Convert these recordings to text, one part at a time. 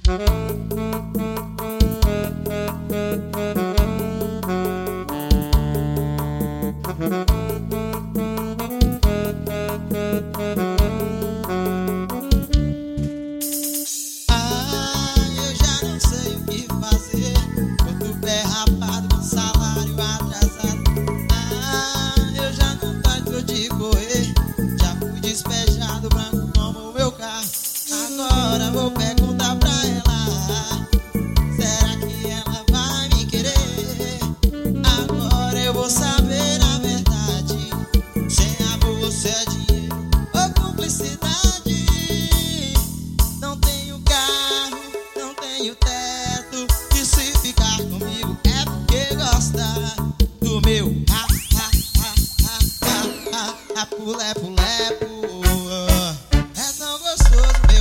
Eu já não sei o que fazer. Outro pé rapado com salário atrasado. Eu já não gosto de correr. Já fui despejado, branco como o meu carro. Agora vou perguntar pra ela: será que ela vai me querer? Agora eu vou saber a verdade. Sem amor, se é dinheiro ou cumplicidade. Não tenho carro, não tenho teto. E se ficar comigo é porque gosta do meu lepo-lepo. É tão gostoso meu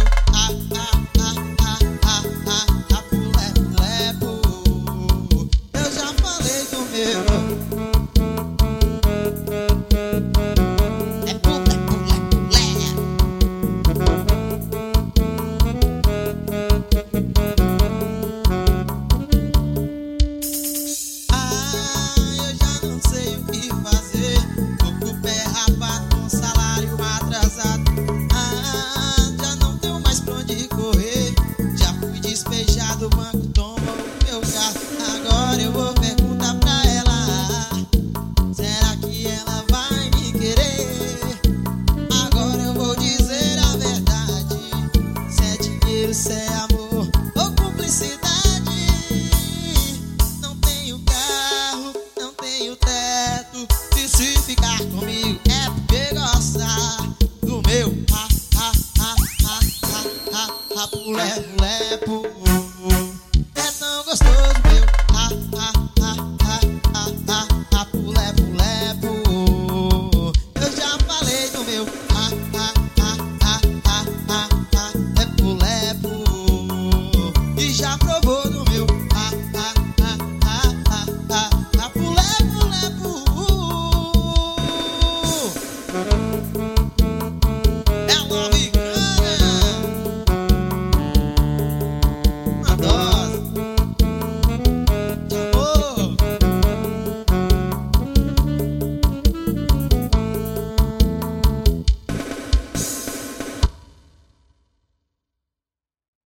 lepo-lepo. Eu já falei do meu lepo-lepo-lepo. Eu já não sei o que fazer. Tô com o pé rapado com salário atrasado. Já não tenho mais pra onde correr. Já fui despejado, o banco tomou o meu carro. Agora eu vou perguntar pra ela: será que ela vai me querer? Agora eu vou dizer a verdade. Se é dinheiro, se é amor ou cumplicidade. Não tenho carro, não tenho teto. E se ficar comigo é porque gosta do meu lepo-lepo.